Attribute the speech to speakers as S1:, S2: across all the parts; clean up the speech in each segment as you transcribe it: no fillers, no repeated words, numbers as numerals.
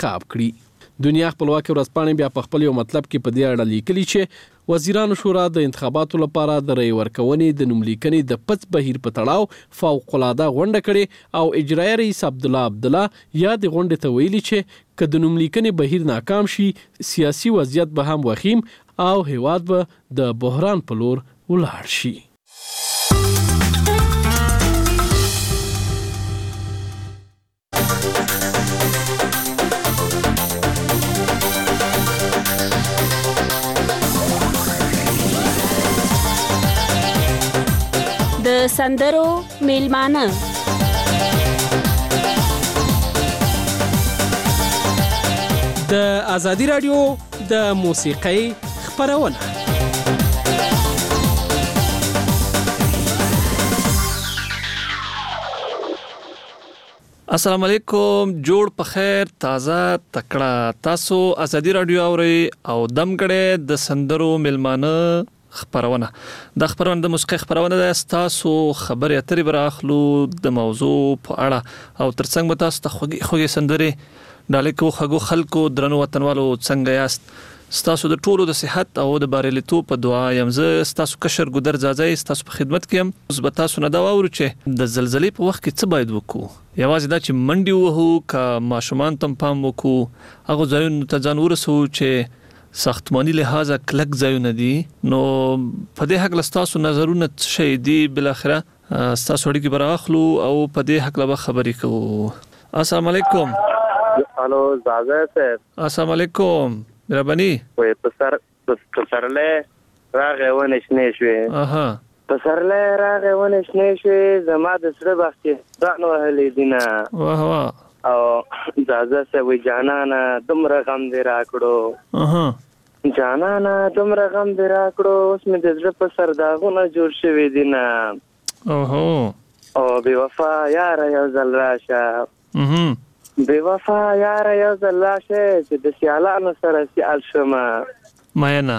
S1: انتخاب کړي. دنیا خپلواکي ورځپاڼې بیا په خپل یو مطلب کې په دې اړه لیکلي چې وزیرانو شورا د انتخاباتو لپاره د رای ورکونې د نوملیکنې د پڅ بهیر په تړاو فوق العاده غونډه کړې او اجرایي رئیس عبدالله یا د غونډې ته ویلي چې که د نوملیکنې بهیر ناکام شي سیاسي وضعیت به هم وخیم او هیواد به د بحران په لور ولاړ شي.
S2: د سندرو میلمانه
S1: د ازادي رادیو د موسیقۍ خپرونه.
S3: السلام علیکم، جوړ په خیر، تازه تکړه. تاسو ازادي رادیو اورئ او دم کړه د سندرو میلمانه خبرونه. د خبرونه د موسیقي خبرونه د تاسو خبرې اترې براخلو د موضوع په اړه او ترڅنګ به تاسو ته خوږی سندري ډالکو خغو خلکو درنو وطنوالو څنګه یاست. تاسو د ټولو د صحت او د بارلیتو په دعا یم. زه تاسو کشر ګدر زازای تاسو په خدمت کې یم. اوس به تاسو نه دا واورو چې د زلزلې په وخت کې څه باید وکړو. یوازې دا چې منډي وهو کا ماشومان تم پام وکړو، هغه ځایونو ته ځان ورسو چې ساختماني لحاظه کلک ځایونه دي. نو په دې حق لستاسو نظرونه شي دي بل اخره تاسو اړیکې براخلو او په دې حق له خبرې کوو. السلام علیکم.
S4: الو زازا صاحب.
S3: السلام علیکم. مهرباني.
S4: وې پسرله راغې ونه شنې شوې.
S3: اها.
S4: پسرله راغې ونه شنې شوې، زما د سره بختي ځان وهلې دینه.
S3: واه واه.
S4: او زازا صاحب وی جانانا دومره غم دې راکړو.
S3: اها.
S4: جانانا دومره غم دې راکړو، اوس مې د زړه په سر داغونه جوړ شوي دینه.
S3: اوهو.
S4: او بې وفا یاره یو ځل راشه. بې وفا یاره یو ځل راشه چې د سیالانو سره سیال شمه.
S3: ماینا.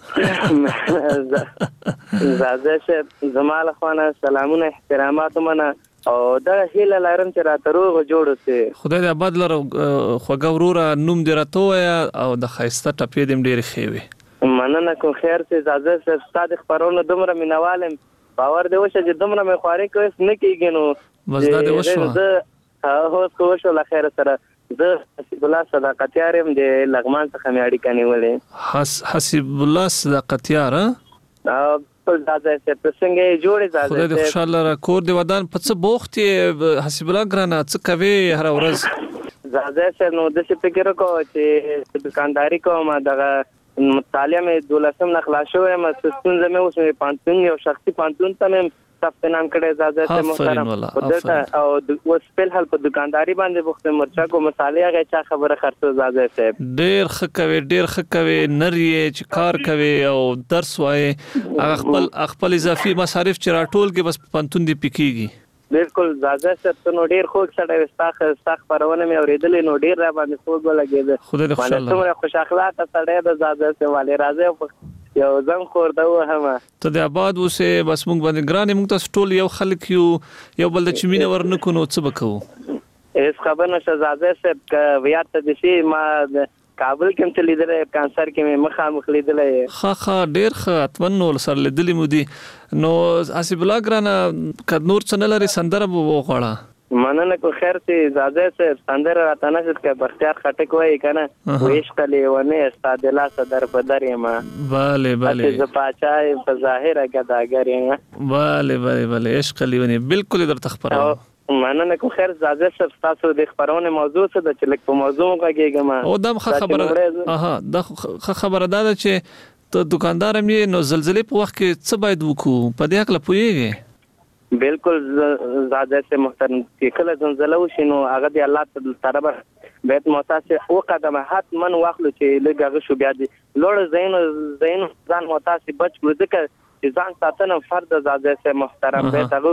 S4: زازا صاحب زما له خوا نه سلامونه احترامات منه او دا هیله لرم چې راته روغ جوړ شي.
S3: خدای دې آباد لره. خوږه وروره نوم دې راته ووایه او د ښایسته ټپې دې ډېرې ښې وي.
S4: مننه کوم. خیر سي زازا صاحب، ستا د خپرونو دومره مینوال یم، باور دې وشه چې دومره مې خوارې کوې نه کېږي. نو
S3: بس دا دې وشوه.
S4: زه اوس خو وشو له خیره سره. زه حسیب الله صداقتیار یم، د لغمان څخه مې اړیکه نیولې.
S3: حسیب الله صداقتیار.
S4: زازا صاحب څنګه جوړې زازا؟
S3: خدای دې خوشاله را کور دې ودان. په څه بوخت یې حسیب الله ګرانه؟ څه کوي هر ورځ؟
S4: زازا صاحب نو داسې فکر وکړو چې دکانداري کوم، دغه مطالعه مې 12 نه خلاص شوی یم. ستونزه مې اوس مې پانتون یو شخصي پانتون ته مې ثبت نام کړی زازا صاحب محترم. او اوس په حال په دکانداري باندې بوخت مرچا کو مصالحه غي چا خبره خرڅو زازا صاحب.
S3: ډېر ښه کوي نر یې چې کار کوي او درس وایي. خپل اضافي مصارف چې راټول کې بس پانتون دی پکېږي.
S4: بالکل زازا صاحب نو ډېر خوږ سړی وستا خبرونه مې اورېدلې، نو ډېر را باندې خوږ ولګېده.
S3: خدای دې خوشاله.
S4: څومره خوش اخلاقه سړی د زازا صاحب والي راځي یو زم خور دا وهمه.
S3: ته د آباد اوسه بس موږ باندې ګرانه موږ تاسو ټول یو خلک یو بل د چمینه ورنکو نو څه وکړو.
S4: اس خبر نشه زازا صاحب ک ویا ته د شي ما کابل کې هم لیدلې، کانسر کې مې مخامخ لیدلې.
S3: ښه ډېر ښه اتمنو سره لیدلې مو دي. نو حسیب الله ګرانه که نور څه نه لري سندره به وغواړه.
S4: مننه کو. خیر سي زازا صاحب سندره راته نه شت کې بختیار خټک وایي کنه وېش کلی ونه استاد لا صدر بدر یم.
S3: bale
S4: ز پاچای په ظاهر غداګر یم.
S3: bale عشق لیونی بالکل درته خبره.
S4: مننه کو. خیر زازا صاحب تاسو د خبرونه موضوع څه د چې لک په موضوع کېږم.
S3: او دم خبره. اها د خبره ده چې ته دکاندار مې نو زلزلې په وخت کې څه باید وکړو په دې حق لا پوهیږي؟
S4: بالکل زاده سے محترم کې کله زلزلہ وشي نو هغه دی الله تعالی بیت محتاج او قدمه حتما واخلو چې لږه شو بیا دي لوړ زین ځان محتاج بچ ګذکه چې ځان ساتنه فرض زاده سے محترم به تاسو کو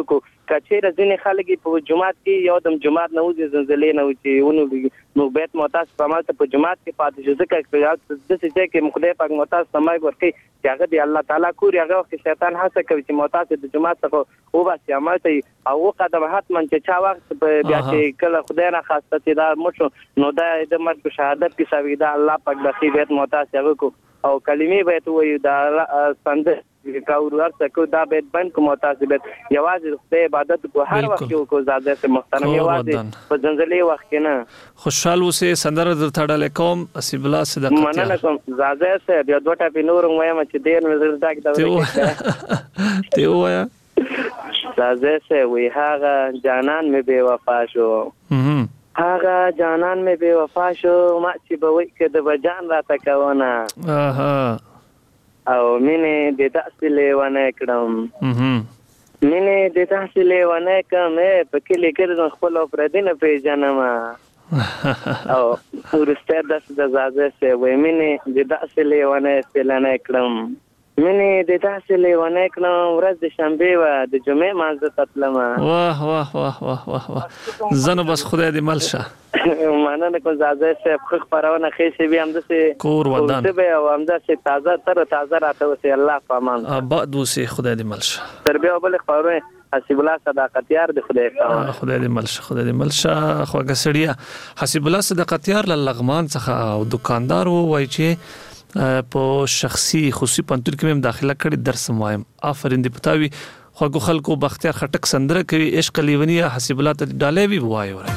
S4: کچېره ځینې خلک په جماعت کې یو د جماعت نه وځي زلزلې نه وځي ونو نو بیت معتاز په ماته په جماعت کې پاتې شو ځکه د څه کې خدای پاک معتاز سمای ورکي چې هغه دی الله تعالی کور هغه وخت شیطان هڅه کوي چې معتاز د جماعت څخه او باسي عملته او قدم حتما چې چا وخت بیا چې کله خدای نه خاصه چې دا مشو نو دا د مرګ شهادت کې سوي دا الله پاک د بیت معتاز هغه کو او کلمې به ته وي دا څنګه کاور ورڅ دا بیت بند کوم تاسو بیت یوازې خدای عبادت کو هر وخت کو زاده سه محترم یوازې په زنځلې وخت کې نه
S3: خوشحال اوسې سندره درته ډالې کوم حسیب الله صدقت
S4: مننه کوم زاده سه بیا دوه ټاپی نور وایم چې ډیر نظر تاک دا
S3: ته وایا
S4: زاده سه وی هغه جانان می بے وفا شو هغه جانان می بے وفا شو ما چې به وای کده بجان را تکونه او مینه د داسې لیوانه کړم مینه د داسې لیوانه کوم په کلی کې خپل افرادینه پیژنم او ورسته د زازه سه وې مینه د داسې لیوانه سپلانه کړم مینه د داسې لیوانه کړم ورځ د شنبه و د جمعې مانځه تطلم
S3: واه واه واه واه واه زنه بس خدای دې ملشه
S4: مننه کوم زازه سه خبرونه خېسي به هم د
S3: کور ودان
S4: به او هم د تازه راته وسه الله پامان
S3: آباد وسه خدای دې ملشه
S4: تربیه بل خبرونه حسیب الله صداقتیار د خدای پامان
S3: خدای دې ملشه خدای دې ملشه خوګه سړیا حسیب الله صداقتیار لغمان څخه او دکاندار وای چې په شخصي خصوصي پنځور کې هم داخله کړي درس وایم آفرین دې پتاوي خوګو خلکو بختیار خټک سندره کوي عشق لیونی حسیب الله ته ډالې وی وای وره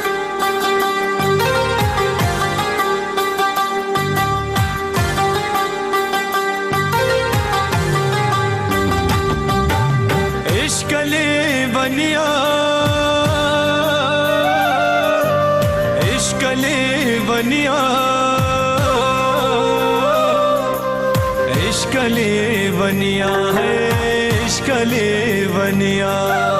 S5: इश्क लेवनिया है इश्क लेवनिया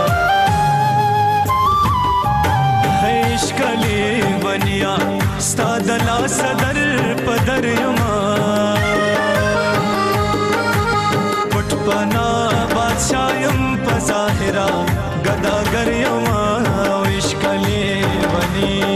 S5: है इश्क लेवनिया स्तादला सदर पदर यमा पुटपना बादशाहम पजाहिरा गदागर यमा इश्क लेवनिया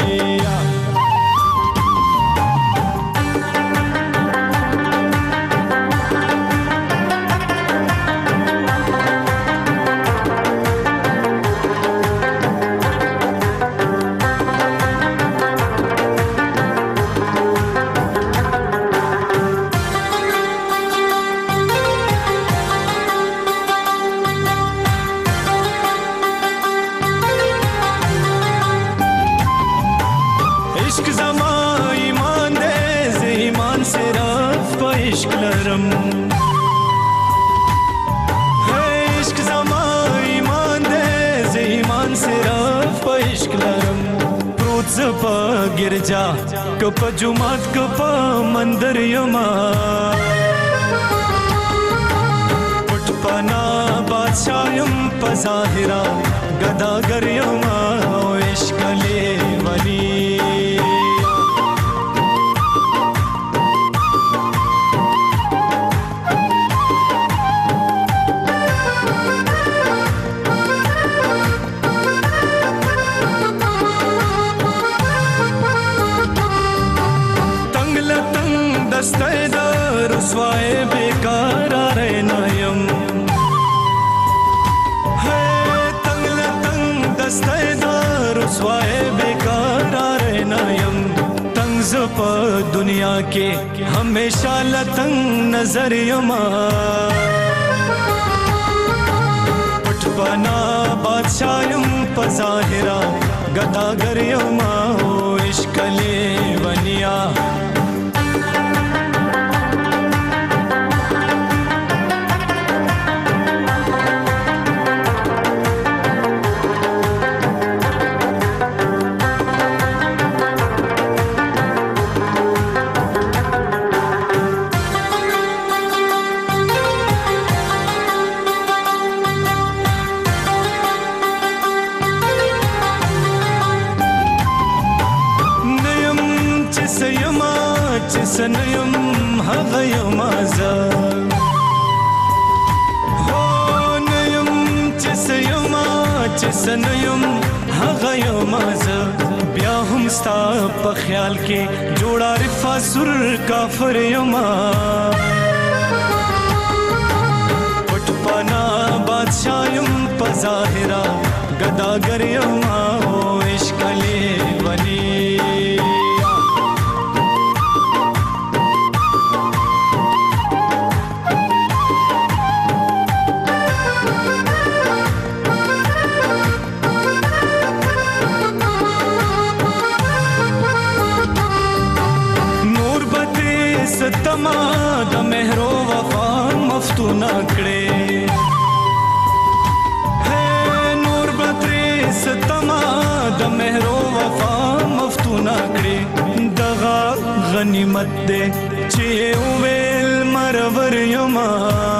S5: गिरजा कप जुमात कप मंदिर यमा पुटपना बादशाहम पजाहिरा गदागर यमा इश्क लेवनी रसवाए बेकार रहनायम है तंगल तंग दस्तेदार रसवाए बेकार रहनायम तंग प दुनिया के हमेशा लतंग नजर यमा पुटपना बादशाहम पजाहिरा गदागर यमा इश्क लेवनिया सनयम हगयम आजा हो नयम चसयम چې سنیم هغه یم زه بیا هم ستا په خیال کې جوړ عارف سر کافر یم پټ پنا بادشاہ یم په ظاهرا ګداګر یم او عشق لیونی ستما د مهر او وفا مفتون کړي ہے نور بدر ستما د مهر او وفا مفتون کړي دغه غنیمت دې چې ویل مرور یما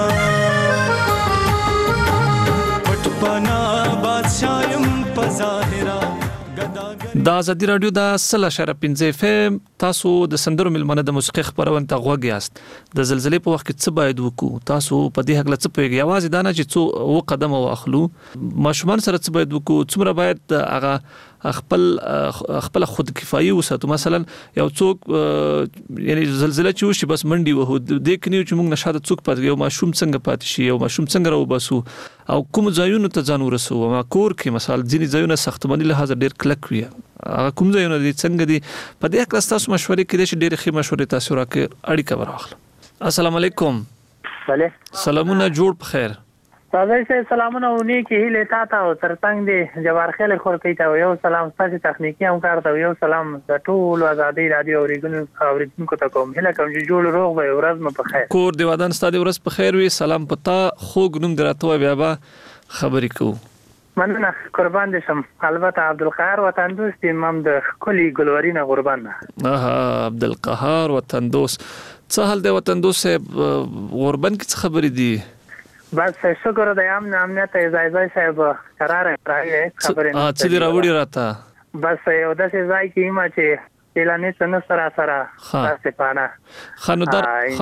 S5: پټ پنا بادشاہ یم په ظاهرا
S3: دا ازادي رادیو دا 100.5 FM تاسو د سندرو ملمنه د موسیقي خبرونه ته غوږ یاست د زلزلې په وخت کې څه باید وکړو تاسو په دې حق له څه پیږي आवाज دا نه چې څو و قدم واخلو ماشومان سره څه باید وکړو څومره باید هغه خپل خود کفایي وساتو مثلا یو څوک یعنی زلزلہ چې وشي بس منډي وو د کنيو چې موږ نشاده څوک پاتې یو ماشوم څنګه پاتې شي یو ماشوم څنګه راو باسو او کوم ځایونو ته ځان ورسو ما کور کې مثلا ځینې ځایونه ساختماني لحاظ ډېر کلک وي کوم ځایونه دي څنګه دي په دې اړه تاسو مشورې کې د ډېر ښه مشورې تاسو راکې اړیکه ورغله السلام علیکم
S6: بله
S3: سلامونه جوړ بخیر
S6: تاسو ته سلامونه ونی کې هله تا او ترڅنګ دي جوار خل خور کوي ته یو سلام تاسو تخنیکی هم کار ته یو سلام د ټول ازادي رادیو اوریدونکو ته کوم هله کوم چې جوړ روغ وي ورځ مو په خیر
S3: کور دی ودان ستاسو ورځ په خیر وي سلام پتا خوګ نوم درته بیا به خبرې کوو
S6: مننه قربان دي شم البته عبدالقهار وطن دوست امام د کلی ګلورینه قربان
S3: عبدالقهار وطن دوست څه حال دی وطن دوست غربن کې څه خبرې دي
S6: بس شکر د امنیت ځای صاحب قرار راغی خبرې
S3: څه دی راوړي راته
S6: بس یو داسې ځای کې ما چې اعلانې څنګه سره تاسو پانا
S3: خاندار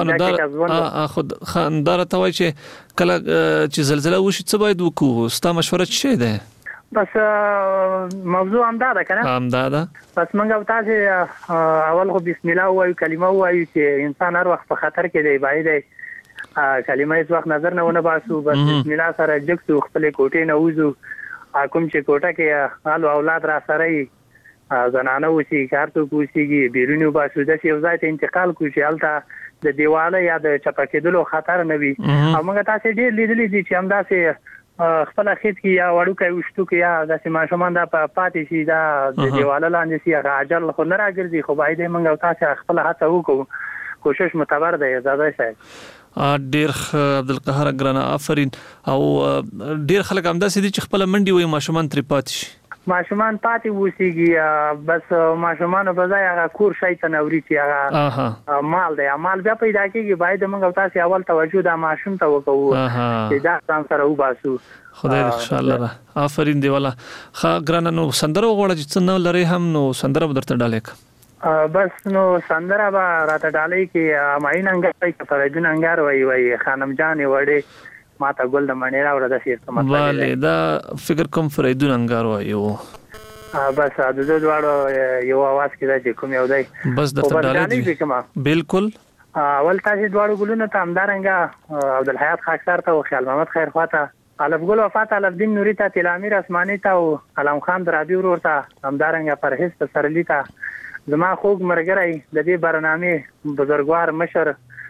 S3: ته وای چې کله چې زلزلہ وشي څه باید وکړو ستا مشوره څه ده
S6: بس موضوع همدا کنه
S3: همدا
S6: بس موږ تاسو اول خو بسم الله وایو کلمه وایو چې انسان هر وخت په خطر کې دی باید کلمه هیڅ وخت نظر نه ونه باسو بس بسم الله سره جګسو خپل کوټې نه وځو کوم چې کوټه کې حالو اولاد را سره زنانه وسی کار ته کوشيږي بیرونی باسو د یو ځای ته انتقال کوشي الته د دیواله یا د چپکېدلو خطر نه وي او موږ تاسو ډېر لیدلې دي چې همداسې خپل خېت کې یا وړو کې وشتو کې یا داسې ماشومان د پاتې شي دا د دیواله لاندې شي راجل خو نه راګرځي خو باید موږ تاسو خپل هڅه وکړو کوشش متبر دی زاده شي
S3: ډیر عبدالقهار ګرانه آفرین او ډیر خلک همداسې دي چې خپل منډي وي ماشومان تر پاتې شي
S6: ماشومان پاتې وسیږي بس ماشومان په ځای هغه کور شي تنوري چې هغه مال دی مال بیا پیدا کیږي باید موږ تاسو اول توجه د ماشوم ته وکړو چې دا څنګه سره وباسو
S3: خدای دې ان شاء الله آفرین دی والا خا ګرانه نو سندره وغوړه چې څنګه لري هم نو سندره بدرته ډالې
S6: بس نو سندره به راته ډالې کې ماین انګار کې فرجون انګار وای خانم جان وړي ماته ګل د منی راوړه د شیر سمات
S3: والے دا فکر کوم فریدون انګار وایو
S6: بس د دوړو یو आवाज کې دا چې کوم یو دی
S3: بس د تډالې بالکل
S6: اول تاسو دوړو ګلونه ته همدارنګه عبدالحیات خاکسار ته او خیال محمد خیر خواته الف ګل وفات الف دین نوری ته تلامیر اسماني ته او علم خان درابي ورته همدارنګه پرهیز سرلی ته زما خوږ مرګرای د دې برنامه بزرګوار مشر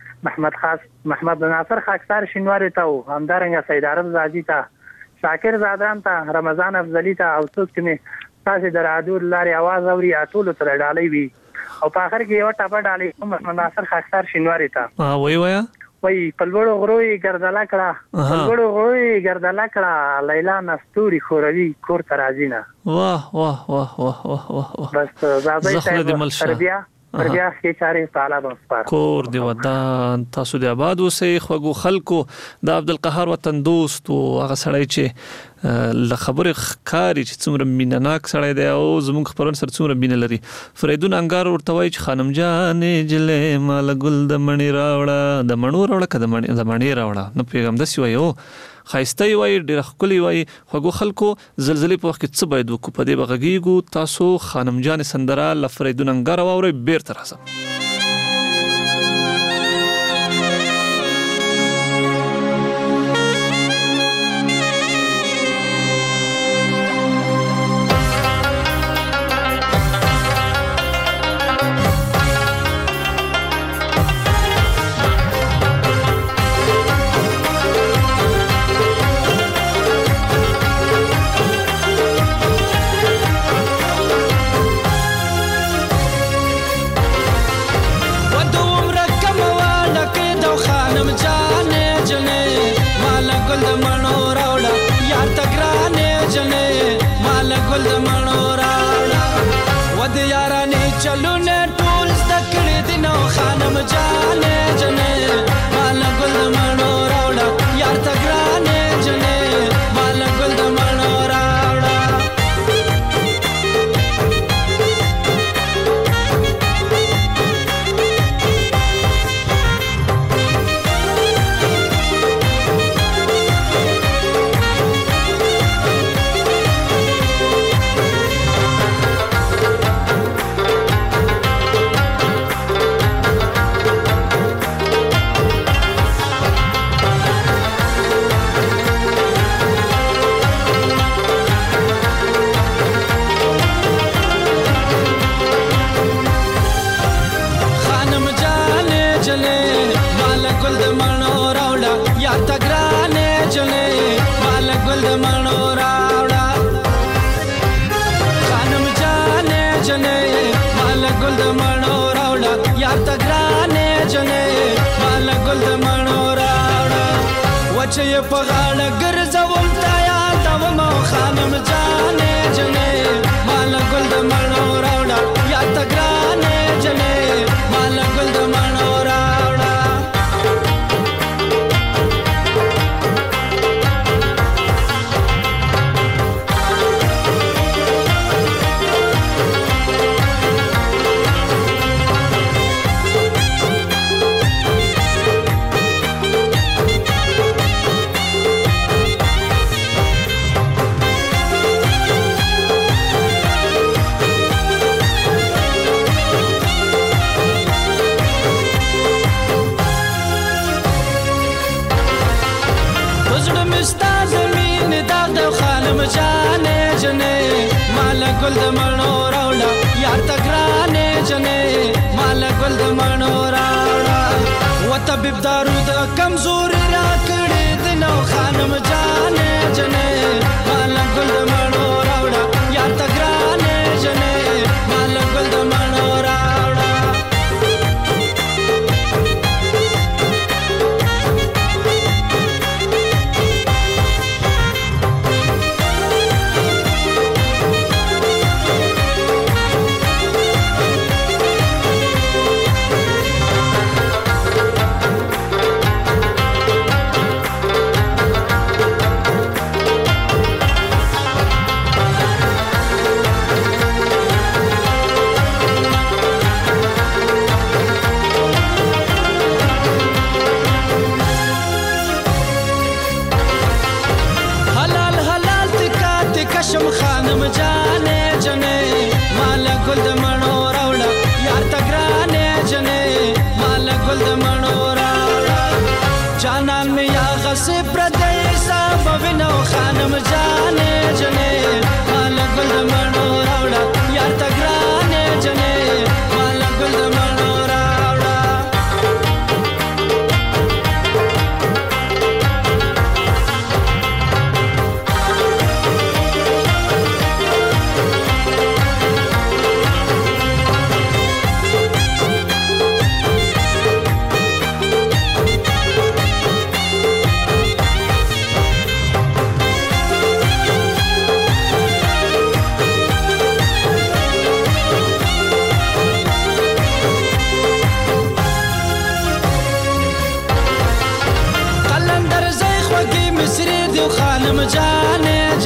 S6: محمد ناصر خاکسار شینواری ته همدارنګه سید عرب زادی ته شاکر زادان ته رمضان افضلی ته او څوک چې تاسو د رادیو لاري आवाज اوري ټول تر ډالۍ وي او په اخر کې یو ټاپه ډالۍ محمد ناصر خاکسار شینواری ته وای پلوړو غروي ګرځاله کړه لیلا نستوري خوروي کور ترازینا
S3: واه
S6: بس زابې تربیه کې چاري تعالی بنسپار
S3: کور دی ودان تاسو د آباد اوسې خوګو خلکو د عبدالقهار وطن دوست او هغه سړی چې ل خبرې ښکاري چې څومره مینناک سړی دی او زموږ خبرونه سره څومره مینه لري. فریدون انګار ورته وایي چې خانم جانې جلې مال ګل د مڼې راوړه، د مڼو راوړه که د مڼې راوړه، نه پوهېږم داسې وایي. او ښایسته یې وایي، ډېره ښکلې وایي. خوږو خلکو زلزلې په وخت کې څه باید وکړو، په دې به غږېږو. تاسو خانم جانې سندره له فریدون انګاره واورئ، بېرته راځم.
S7: چې په غاړه ګرځوم تا یادوم او خانم جانې جنې مال ګل د مڼو راوړه یا ته ګرانې جنې مال ګل د مڼو راوړه. جانې جنې مال ګل د مڼو راوړه یا ته ګرانې جنې مال ګل د مڼو راوړه. و طبیب دارو د کمزوري راکړې د نو خانم جانې جنې مال ګل د مڼو راوړه یا ته ګرانې جنې مال ګل د مڼو راوړه. خانم جانې جنې مال ګل د مڼو راوړه یا ته ګرانې جنې مال ګل د مڼو راوړه. جانان مې یا غصې پردی صاحب وینو خانم جانې جنې مال ګل د مڼو راوړه یا ته ګرانې جنې مال ګل د مڼو راوړه. خانم جانې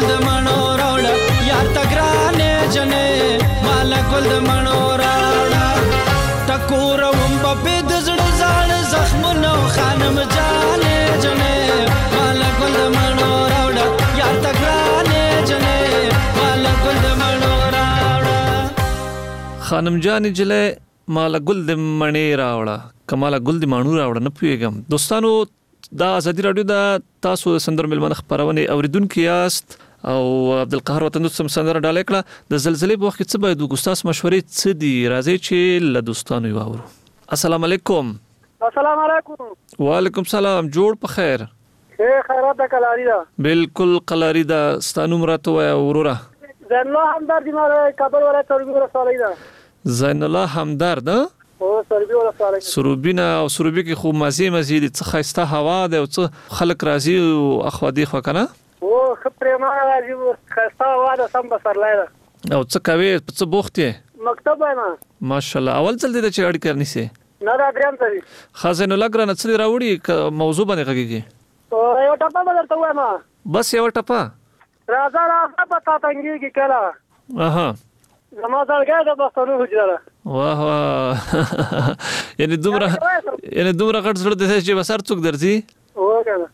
S7: ګل د مڼو راوړه یار تګرانې جنې مال ګل د مڼو راوړه ټکور وم په د زړه زړ زخمونو خانم جانې جنې مال ګل د مڼو راوړه یار تګرانې جنې مال ګل د مڼو راوړه
S3: خانم جان جله مال ګل د مڼې راوړه کمال ګل د مڼو راوړه نه پیګم دوستانو دا ازادي رادیو دا تاسو سندر ملمن خبرونه اوریدونکو یاست او عبدالقهار وطن دوستم سندره ډالې کړه د زلزلې په وخت کې څه باید وګستاس مشورې څه دي راځي چې له دوستانو یو اورو السلام علیکم
S8: السلام علیکم
S3: وعلیکم سلام جوړ په خیر
S8: خیرات د کلاری دا
S3: بالکل قلاری دا ستانو مراتو وروره
S8: زین الله همدرد ماره کابل ولایت سروبی ولسوالۍ ده
S3: زین الله همدرد
S8: او سروبی ولسوالۍ
S3: سروبینا او سروبی کې خو مزه دي څه خسته هوا ده او څه خلک راځي او اخوادي خو کنه
S8: او خپرما راځي خسته هوا ده سم بسرلای ده
S3: او څه کوي څه بوخت یې
S8: مکتب وایم
S3: ماشاءالله اول ځل دې چې اړ کرنی سي
S8: نه دا دریم ځل
S3: خزن لګره نه څه راوړي موضوع باندې غږیږي
S8: یو ټپه بدلته وایم
S3: بس یو ټپه
S8: راځه په تاتنګي کله
S3: اها
S8: زما ځلګه د بستانو حجره
S3: واه یعنی دومره غټ زړه د چې بسر څوک درځي
S8: وګړه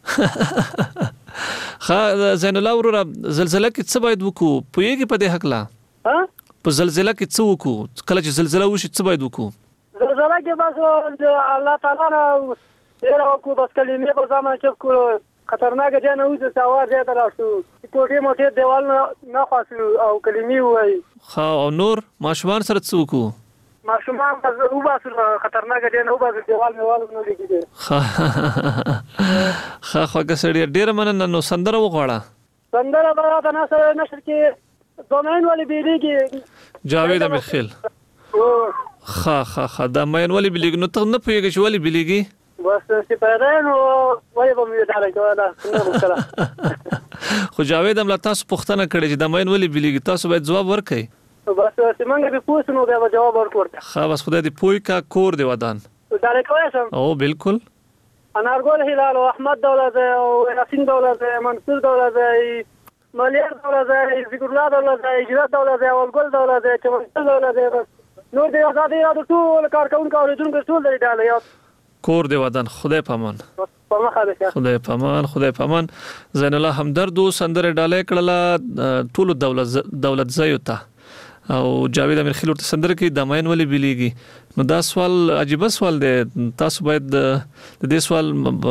S3: خا زین الله ورو زلزلہ کې څه باید وکړو پوهیږي په دې حق لا په زلزلہ کې څه وکړو کله چې زلزلہ وشي څه باید وکړو
S8: زلزلہ کې بس الله تعالی نه ډیر وکړو بس کلمې په ځما چې کولو خطرناک دی نه وځي سوار دی تراشو کوټې موټې دیوال نه خاصو او کلمې وای
S3: خا او نور ماشومان سره څه وکړو
S8: ماشومان او باسو خطرناک دی نه وځي دیوال نه لګیږي
S3: خا ګسړی ډیر مننه نو سندره وغواړه
S8: سندره برابر نه سره نشر کې دومین ولې بیلیږي
S3: جاوید امیر خیل خا دا مین ولې بیلیږي نو ته نه پوهیږي چې ولې بیلیږي
S8: بس سپارانو وای به مې دالای کوله
S3: خو جاوید هم لا تاسو پوښتنه کړې چې د مین ولې بیلیږي تاسو باید جواب ورکړئ
S8: بس څنګه به پوښتنو بیا جواب ورکړم
S3: خا بس خدای دې پوي کا کور دی ودان
S8: دالای کوم
S3: او بالکل
S8: انارګل هلال او احمد دولت او یاسین دولت منصور دولت مليار دولت ذکر الله دولت اجازه دولت او ګل دولت چمن دولت نو دې آزادي را ټول کارکونکو اوریدونکو ټول دی ډاله
S3: کور دی ودان خدای پامان خدای پامان زین الله همدرد سندره ډاله کړه ټول دولت زایوتا او جاوید امیر خیل ورته سندره کې د ماین ولې بیلیږي نو دا سوال عجیب سوال دی تاسو باید د دې سوال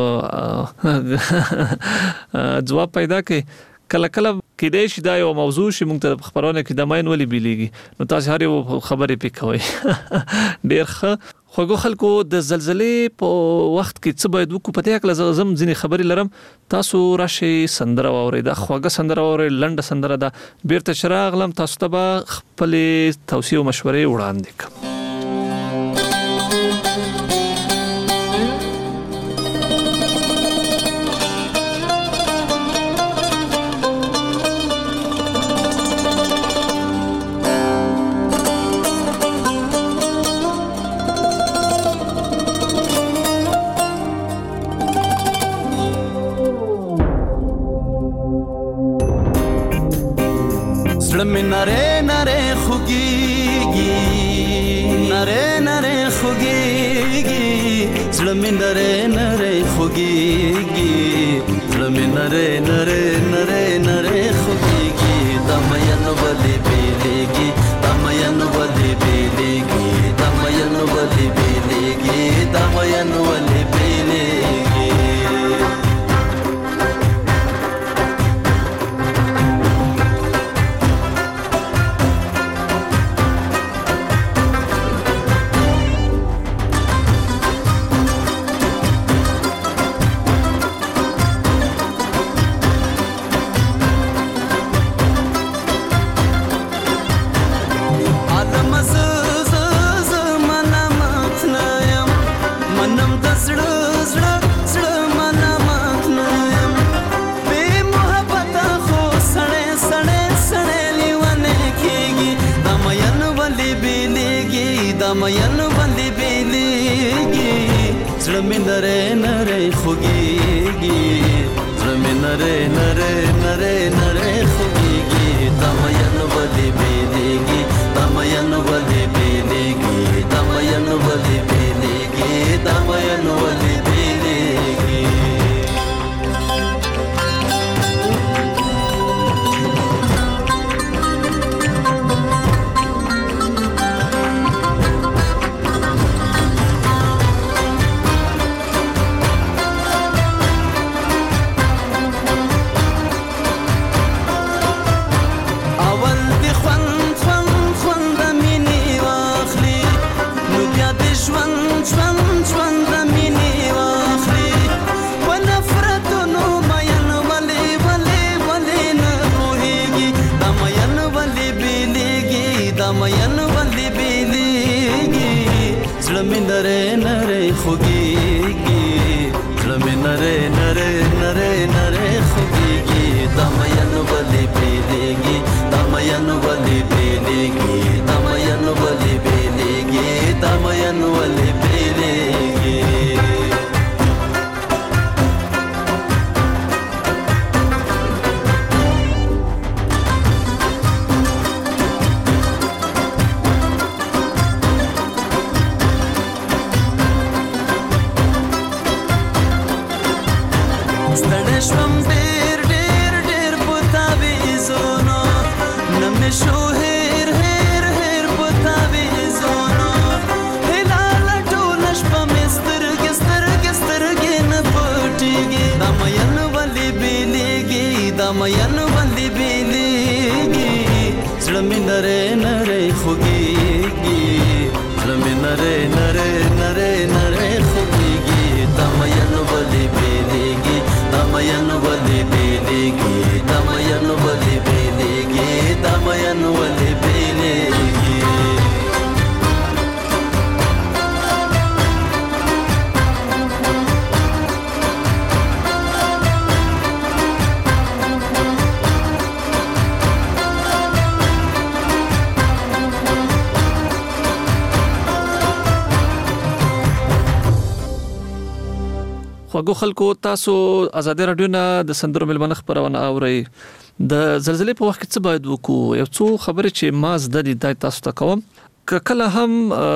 S3: جواب پیدا کړئ کله کې دې شي دا یو موضوع شي موږ ته خبرونه کې د ماین ولې بیلیږي نو تاسو هر یو خبرې پکوي ډیر خوګو خلکو د زلزلې په وخت کې څه باید وکړو پته کله زم ځینې خبرې لرم تاسو راشي سندره واوري دا خوګه سندره واوري لنډه سندره ده بیرته چراغ لم تاسو ته خپل توصیه او مشورې وړاندې کوم
S7: نره نره خوگیگی نره نره خوگیگی زلمی نره نره خوگیگی زلمی نره نره نره نره خوگیگی دمینو بلی بیلیگی دمینو بلی بیلیگی دمینو بلی بیلیگی دمینو بلی بیلیگی دمین بندی بیلیگی زلمی نره نره خوگیگی زلمی نره نره نره نره خوگیگی
S9: دمین ولی بیلیگی دمین ولی بیلیگی دمین ولی بیلیگی دمین ولی بیلیگی
S3: خوږو خلکو تاسو آزادي رادیو نه د سندرو ملمنه خبرونه اورئ د زلزلې په وخت کې څه باید وکړو یو څو خبرې چې ما زده دي تاسو ته کوم کله هم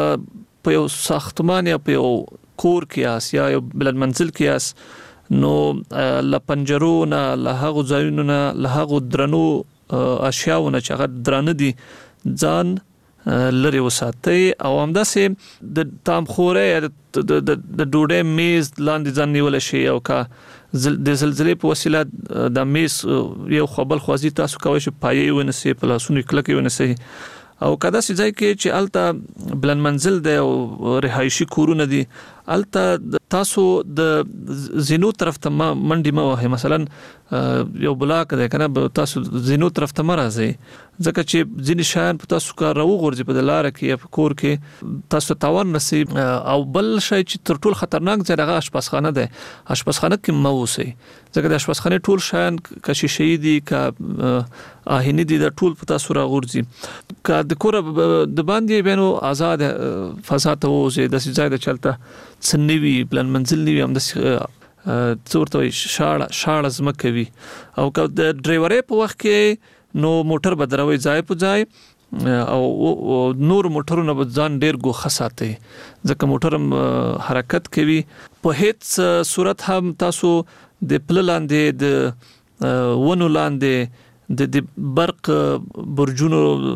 S3: په یو ساختمان یا په یو کور کې یا یو بلند منزل کې نو لپنجرو نه له ځایونو نه له درنو اشیاءونه چې هغه درانه دي ځان لري وساتي او همداسې د تامخورې د ډوډۍ میز لاندې ځان نیول شي او کا د زلزلې په وسیله د میز یو خپل خوازي تاسو کوي چې پایې ونسي په لاسونو کلکې ونسي او کدا سي ځای کې چې الته بلند منزل دی او رهایشي کورونه دي الته تاسو د زینو طرف ته منډي ما وه مثلا یو بلاک دی کنه تاسو زینو طرف ته مرزي ځکه چې ځینې شیان په تاسو کار راو غورځي په لار کې یا په کور کې تاسو تاوان نصیب او بل شی چې تر ټول خطرناک ځای هغه اشپزخانه ده اشپزخانه کې مو اوسئ ځکه د اشپزخانه ټول شیان کشي شهيدي کا آهنی دي د ټول په تاسو را غورځي کا د کور د باندې بینو آزاد فضا ته اوسئ د ځای د چلته سنوي بلند منزل نیوي هم د څورته شاړه زمکوي او که د ډرایورې په وخت کې نو موټر بدروي ځای په ځای او نور موټرونه به ځان ډیر ګوښه ساتي ځکه موټر حرکت کوي په هیڅ صورت هم تاسو د پللاندې د ونو لاندې د برق برجونو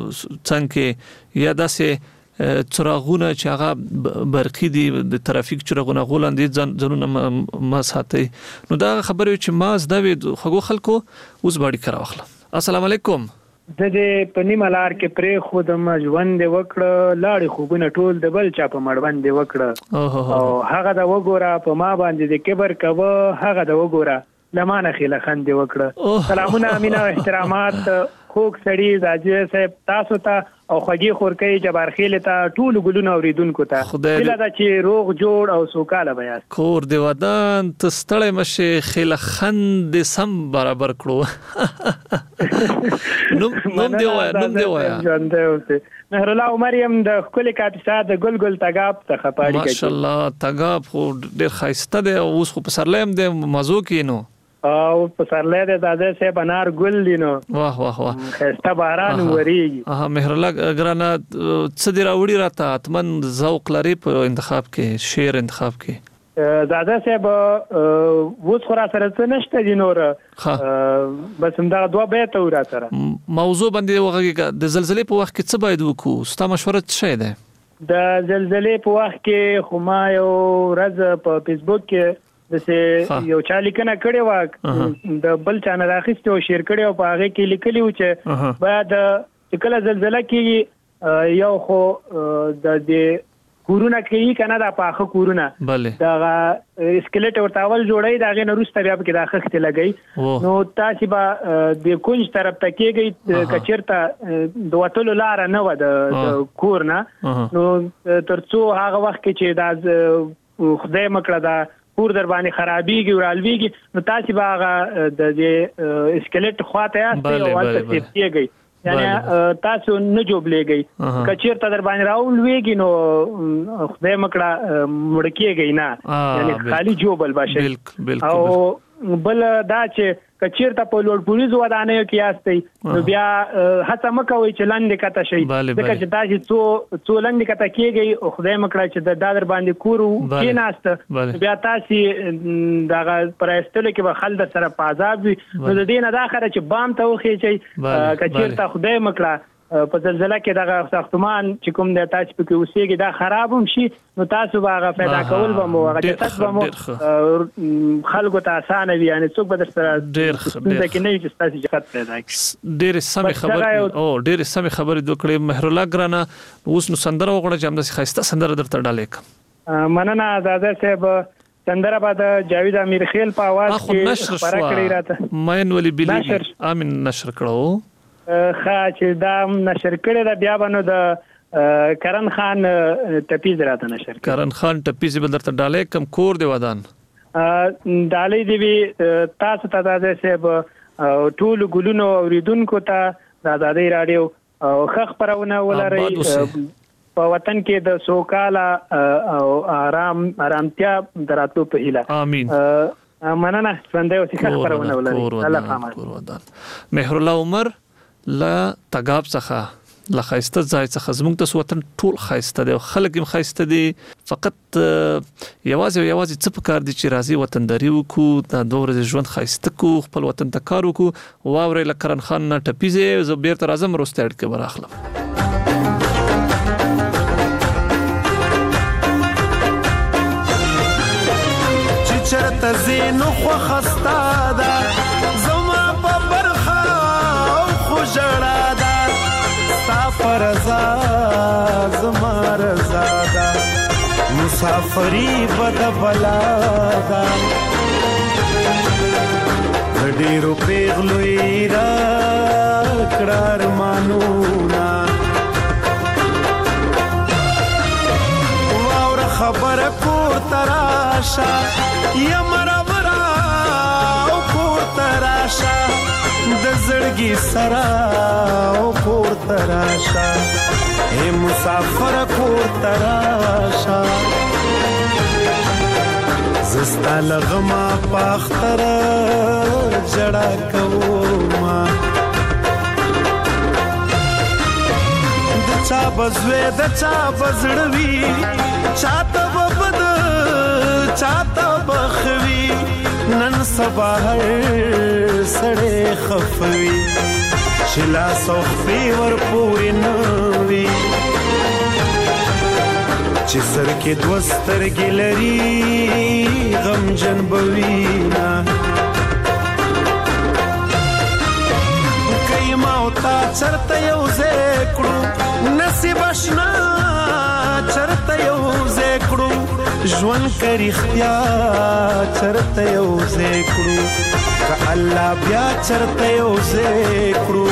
S3: څنګه یا داسې چراغونه چې هغه برقي دي د ترافیک چراغونه غولاندې ځانونه ما ساتي نو دا خبره چې ما زده وي خو خلکو اوس باندې کراوخله السلام علیکم
S6: د دې پنی ملار کې پرې خود ما ژوند وکړه لاړې خوبونه ټول د بل چا په مړوند وکړه او هغه د وګوره په ما باندې د کبر کوه هغه د وګوره لمانه خیله خند وکړه سلامونه امینه او احترامات خوک سړی زاجي صاحب تاسو ته او خوږی خورکې جبار خیل ته ټول ګلونه اوریدونکو ته بل دا چې روغ جوړ او سوکاله بیا
S3: کور دی ودان ته ستړی مشه خیله خند سم برابر کړو نوم دی وایا مهر الله مریم د خپل کاپیسا د ګلګل تګاب ته خپاړي ماشاءالله تګاب خو ډیر خاصه ده اوس خو په سرلیم د مزو کې نو
S6: او په سرلې د داده صاحب انار ګل دی نو
S3: واه واه واه
S6: خسته باران وریږي
S3: مهر الله ګرانه څه دی راوړي راته اتمن ذوق لري په انتخاب کې شعر انتخاب کې
S6: دادا صاحب وڅ خورا سره څه نشته دي نور بس همدا دوه بیت ورا سره
S3: موضوع باندې وغږی د زلزلې په وخت کې څه باید وکړو ستا مشوره څه ده
S6: د زلزلې په وخت کې خو ما یو ورځ په فیسبوک کې د یو چا لیکنه کړې و د بل چا نه راخسته او شیر کړې او په هغه کې لیکلی و چې باید چې کله زلزلہ کې یو خو د دې کورونه کې کنه دا پاخه کورونه دا اسکلیټ ورته اول جوړای دا غي نورسته بیا په کې دا خخته لګي نو تاسو به د کونج طرف ته کېږي کچیرته د وټلو لار نه و د کورنا نو ترڅو هغه وخت کې چې دا خدای مکړه دا کور در باندې خرابېږي ورالويږي نو تاسو به هغه د اسکلیټ خواته یاستئ او ولته سیفټیږي یعنی تاسو نه جوړلېږي کچیر ته در باندې راول ویږي نو خدای مکړه مړکیږي نه یعنی خالی جوړبل باشه او بل دا چې کچیر ته په لوړ پولیس ودانې کې یاستئ نو بیا هڅه مکوئ چې لاندې کته شي ځکه چې تاسو څو لاندې کته کېږي خدای مکړه چې د دادر باندې کورو کې ناست بیا تاسو دا پرېستل کې به خلد سره پازاب وي نو د دې نه د اخره چې بام ته وخی چې کچیر ته خدای مکړه په زلزلہ کې دغه ساختمان چې کوم د تاسو په کې اوسېږي دا خراب هم شي نو تاسو به پیدا کول به مو هغه تاسو به مو خلکو ته اسانه وي یعنی څوک به سره
S3: ډېر
S6: کې نه چې تاسو ځخت پیدا کړئ
S3: ډېر سمې خبرې او ډېر سمې خبرې دوکړې مهر الله ګرانه اوس نو سندره وغوړه چې همداسې ښایسته سندره درته ډالې کوم
S6: مننه دادا صاحب سندره بعد جاوید امیر خیل په आवाज کې خبره کړې راته
S3: مین ولی بلی امین نشر کړو
S6: چې دا نشر کړی دا بیا باندې د کرن خان ټپیز راته نشر
S3: کرن خان ټپیز به درته ډالې کم کور دی ودان
S6: ډالې دی تاسو ته د صاحب ټول ګلونو اوریدونکو ته د آزادۍ رادیو خخ پرونه ولري په وطن کې د سوکاله او آرامتیا دراتو په هیله
S3: امين
S6: مننه څنګه اوسې خخ پرونه ولري الله پامه
S3: مهر الله عمر لا تګاب څخه لا خایسته ځای څخه زموږ د وطن ټول خایسته دی خلک هم خایسته دي فقط یوازې څه پکار دي چې راځي وطنداري وکړو د دوه ورځې ژوند خایسته کو خپل وطن ته کار وکړو واورې لکرن خان نه ټپیزه زه بیرته راځم روستړ کې براخلم
S5: چې چرته زینو خو خستا ده جړا دا ستا فرزا زما رضا دا مسافری بد بلا دا ډېرو پیغلوی را کړار مانونا واور خبر کو تراشا یمرورا کو تراشا د زړګي سرا او کور تراشا اے مسافر کور تراشا زستا لغما پاختر جڑا کوما د چا بزوی د چا بزړوي چاته وبد چاته بخوي نن سبا هر سړی خفوي شلا صوفي ور پوری نوي چې سر کې دوستر ګلري غم جن بوینا کایما او تا چرته یو زکړو نصیب آشنا چرته یو زکړو ژوند کری اختیا چرته یو زکړو که الله بیا چرته یو زکړو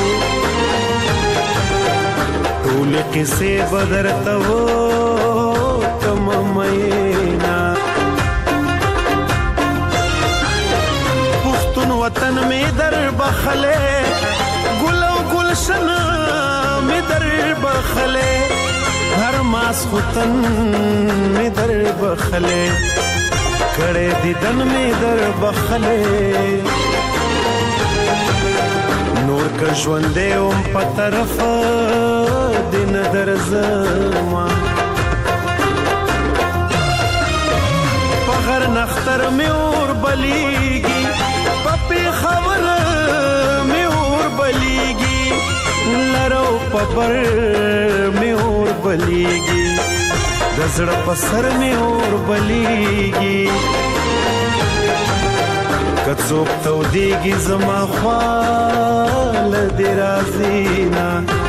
S5: ټول کیسه بدرته وو تم مینا پښتون وطن می در بخله ګل او گلشن می در بخله هر ماس خوتن می در بخله کڑے دیدن می در بخله نور که ژوندې وم په طرف د نظر زما په غر نختر مې اور بلیږي په پېښور مې اور بلیږي لرو په بر مې اور بلیږي د زړه په سر مې اور بلیږي که څوک تودېږي زما خوا له دې رازینا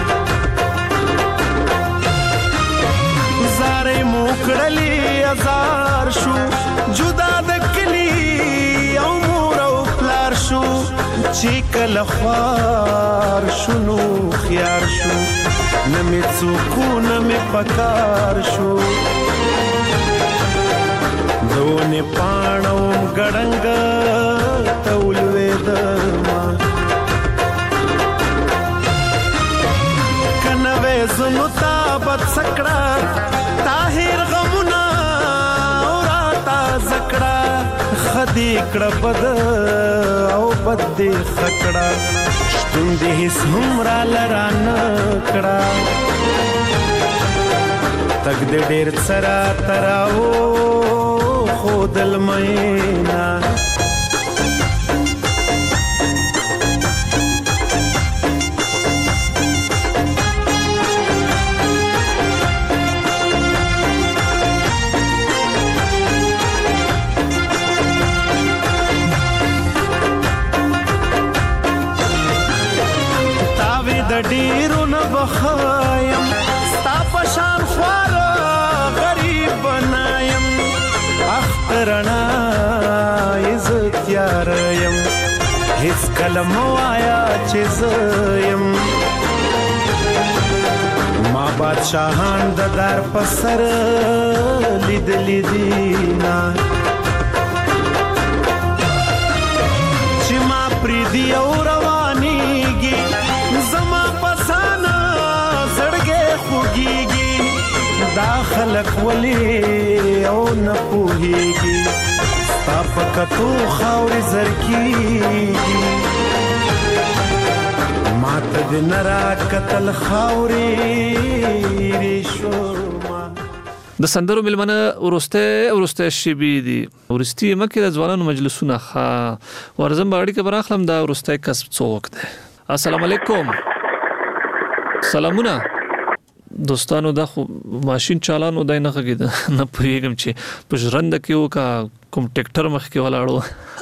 S5: زارې مو کړلې ازار شو جدا د کلي او مور او پلار شو چې کله خوار شو نو خیار شو نه مې څوک نه مې پکار شو دونه پاڼو ګړنګ تولویدما کنوې زنو تابت سکړه طاهر غمنا اوراتا زکړه خدي کړه بد او بد دې خکړه شتون دې هیڅ هم را لرانه کړه تک دې ډېر سره تراو خود المینا تاوی د ډیرو نه بخایم ستا پشان خوار غریب بنایم اخترنا عزت یاریم هیڅ کلم وایا چې زیم ما بادشاہان د دار پسر لید لیدینا چې ما پریدي او روانیږي زما پسانا زړګې خوږیږي دا خلق ولی او نه پوهیږي ستا په کتو خاورې زرکیږي ما ته د نه راکتل خاورې ریشوما
S3: د سندرو ملمنه ورسته شیبې دي ورستي مکه د ځوانانو مجلسونه ورزم باړي کې براخلم دا ورسته کسب څوک ده السلام علیکم سلامونه دوستانو دا خو ماشين چالانو دای نه غږید نه پوهیږم چې په ژرند کې وکا کوم ټریکټر مخ کې ولاړو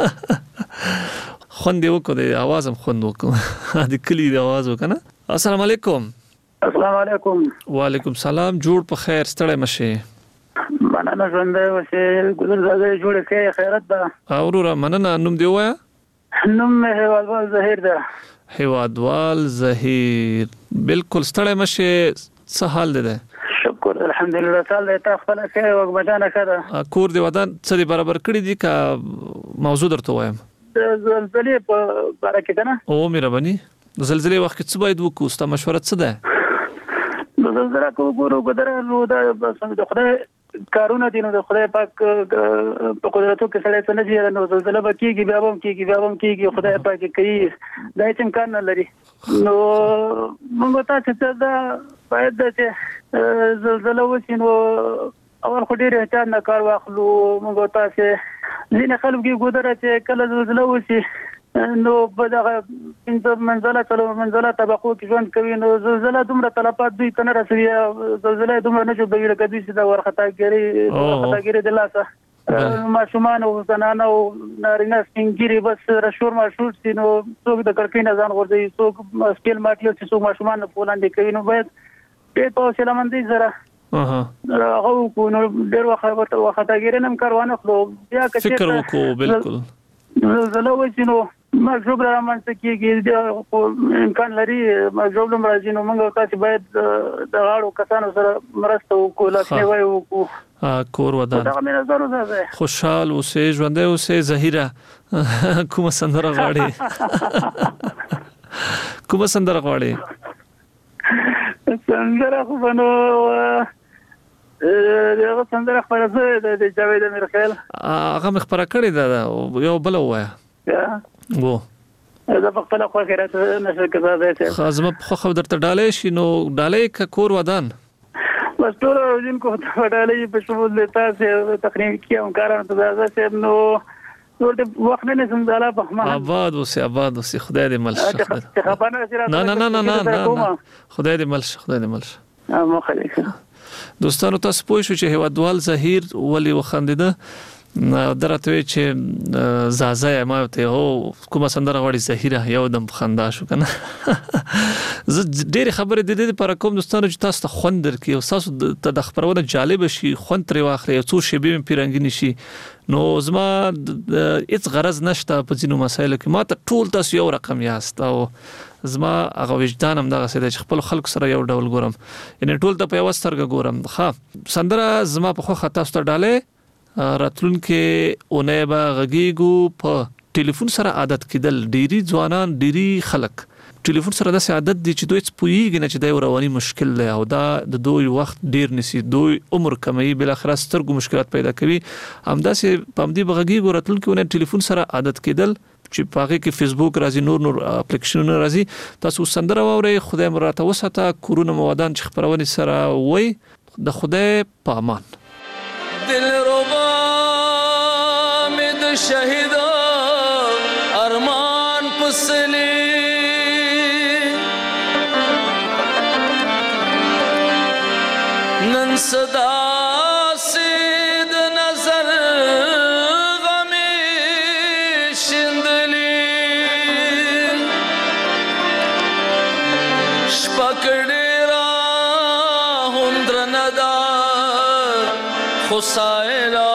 S3: خوند یو کو د आवाज هم خوند وکړه د کلی د आवाज وکنه السلام علیکم
S10: السلام علیکم
S3: وعلیکم سلام جوړ په خیر ستړی مشه
S10: مننه ژوند اوسه ګذر زده جوړ کې خیرت ده
S3: اورو مننه نوم دی وایا
S10: نوم هیوادوال زهیر ده
S3: هیوادوال زهیر بالکل ستړی مشه څه حال ده
S10: شکر الحمدلله تعالی ته خپل کې وګبجانه کړه
S3: کور دی ودان څه برابر کړی دي کا موضوع درته وایم
S10: زلزلې په باره کې ده نه
S3: او مهرباني زلزلې وخت څه باید وکړو ست مشوره څه ده
S10: زلزلہ کو ګورو ګدره نو دا د خدای کارونه دي نو د خدای پاک په قدرتو کې سره څه نه دي نو زلزلہ به کیږي بیا هم کیږي خدای پاک کوي دا هیڅ امکان نه لري نو موږ تاسو ته دا باید چې زلزلہ وشي نو اول خو ډیر احتیاط نه کار واخلو موږ تاسو ځینې خلک ګدره چې کله زلزلہ وشي نو په دغه منزله طبقو کې ژوند کوي نو زلزلہ دومره تلفات دوی ته نه رسوي زلزلہ دومره نه جوړوي لکه دوی چې د ورختاګري د لاسه ماشومان او زنانه او نارینه سپینګیري بس رشور ماشور سي نو څوک د کړکۍ نه ځان غورځي څوک سکیل ماټیو چې څوک ماشومان په وړاندې کوي نو باید په حوصله‌مندۍ سره هغه کو نو ډېر وختاګري نم کاروانه خو بیا که
S3: فکر وکړو بالکل
S10: زلزلہ وشي نو مجبور رامنځته کیږي امکان لري مجبور راځي نو موږ تاسو باید د غاړو کسانو سره مرسته وکړو لکه وایو
S3: کور ودان خوشحال اوسې ژوند اوسې زهیره کومه سندره غواړي
S10: سندره خو بنو دغه سندره خبره ده د جاوید امیر خیل
S3: هغه مخبره کړی ده یو بل وایا وو
S10: زه په خپل خوا کې راته نشه کړه
S3: خازمه په خو درته ډالې شي نو ډالې ک کور ودان
S10: بس ټول جن کو ته ډالې په شمول لتا سه تخنیکی همکارانو ته زه سه نو ورته وخت نه سم زاله په ما
S3: آباد وسی خدای دې ملشه
S10: خبرنه سره
S3: نه خدای دې ملشه
S10: مو خلیکه
S3: دوستانو تاسو پوه شو چې هوادوال زهیر ولی وخندیده درته چې زازا ما ته هو کومه سندره غوړي زهیره یو دم خندا شو کنه زه ډېر خبرې د دې پر کوم دوستانو چې تاسو ته خوند درکې او تاسو ته د خبرونه جالب شي خوند تر واخلي څو شی به پیرنګ نشي نو زما هیڅ غرض نشته په ځینو مسایلو کې ما ته ټول تاسو یو رقم یاست او زما هغه وجدان هم دغه سده چې خپل خلک سره یو ډول ګورم یعنی ټول ته په وسترګه ګورم ها سندره زما په خو خطا ست ډاله راتلون کې اونې با غږیګو په ټلیفون سره عادت کېدل ډيري ځوانان ډيري خلک ټلیفون سره د عادت دي چې دوی پویږي نه چې د رواني مشکل له او دا د دوی وخت ډیر نسی دوی عمر کمي بل اخر سترګو مشکلات پیدا کوي همداسې پامدي بغږیګو راتلون کې اونې ټلیفون سره عادت کېدل چې پاګه کې فیسبوک راځي نور اپلیکیشنونه راځي تاسو سندره ووري خدای مراته وساته کورونه موادان چې خبرونه سره وای د خدای په امان
S9: دل ربا مد شهید ارمان پسلی نن صدا سید نظر غمی شندلی شپکڑی را هندر ندا خسائلا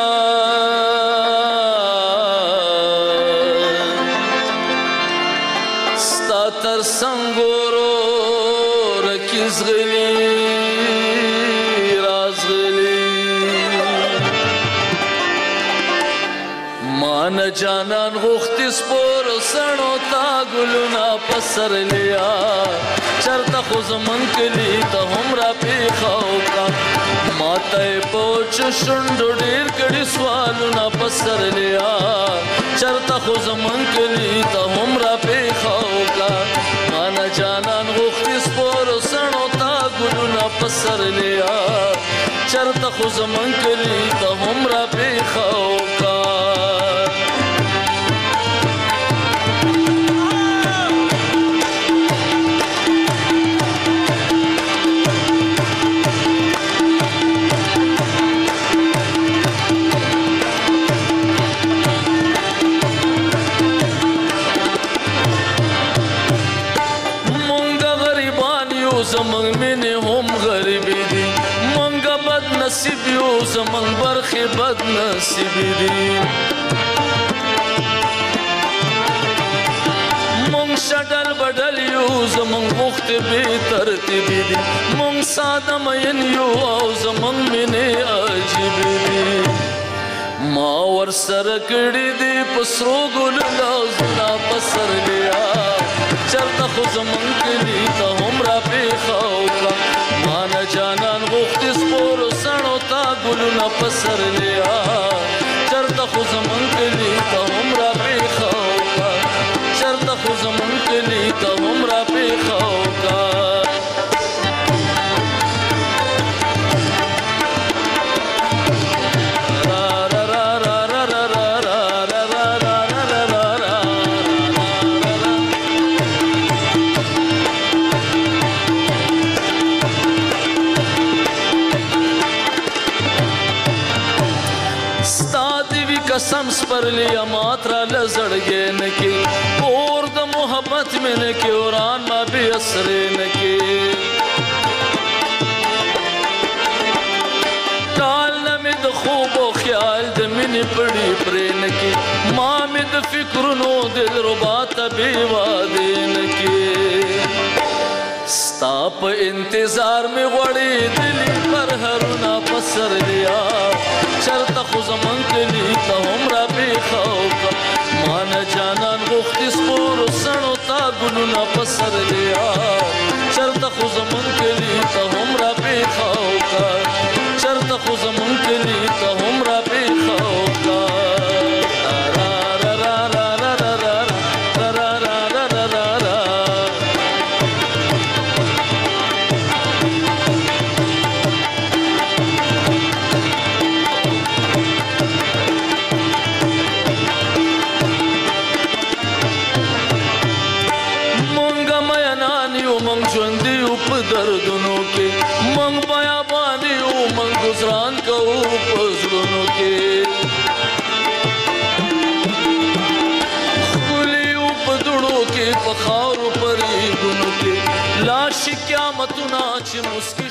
S9: ستاتر سنگورو رکیز غلی راز غلی مان جانان غختی سپور سنو تا گلونا پسر لیا چرتا خوز من کلی تا هم را پیخاو کا ماته پوچ شندو ډیر کړي سوالونه پسر لیا چرتا خو زمون کلی ته هم را پیخاو کا مان جانان غوښتي سپور سنو تا ګلونه پسر لیا چرتا خو زمون کلی ته هم را پیخاو کا زمنگ مینی هم غریبی دی منگا بد نصیبیو زمنگ برخی بد نصیبی دی منگ شدل بدلیو زمنگ وقت بی ترتیبی دی منگ ساده مینیو او زمنگ مینی عجیبی دی ما ور سر کړی دی پسرو ګل لازنا پسر لیا چرته خو زمون کلی ته هم را پیخاو کا مان جانان غوښتي سپور سنو تا ګلونه پسر لیا چرته خو زمون کلی ته هم را پیخاو کا چرته خو زمون کلی ته هم را پیخاو کا قسم سپر لیا ماترا لزڑگے نکی اور دا محبت میں نکی اوران ما بھی اثرے نکی ٹال نمید خوب و خیال دا منی پڑی پرے نکی مامد فکرنو دل ربات بھی وادے نکی ستا پا انتظار میں غوڑی دلی پر ہرنا پسر لیا چرتا خو زمن کلی تا هم را پیخاو کا مان جانان غوښتي سپور سنو تا ګلونه پسر لیا چرتا خو زمن کلی تا هم را پیخاو کا چرتا خو زمن کلی تا هم را پیخاو کا را را را را را را را را را گزران کوو په زړونو کې ښکلي یو په دوړو کې په خاورو په ریګونو کې لاړ شي قیامتونه چې مسکي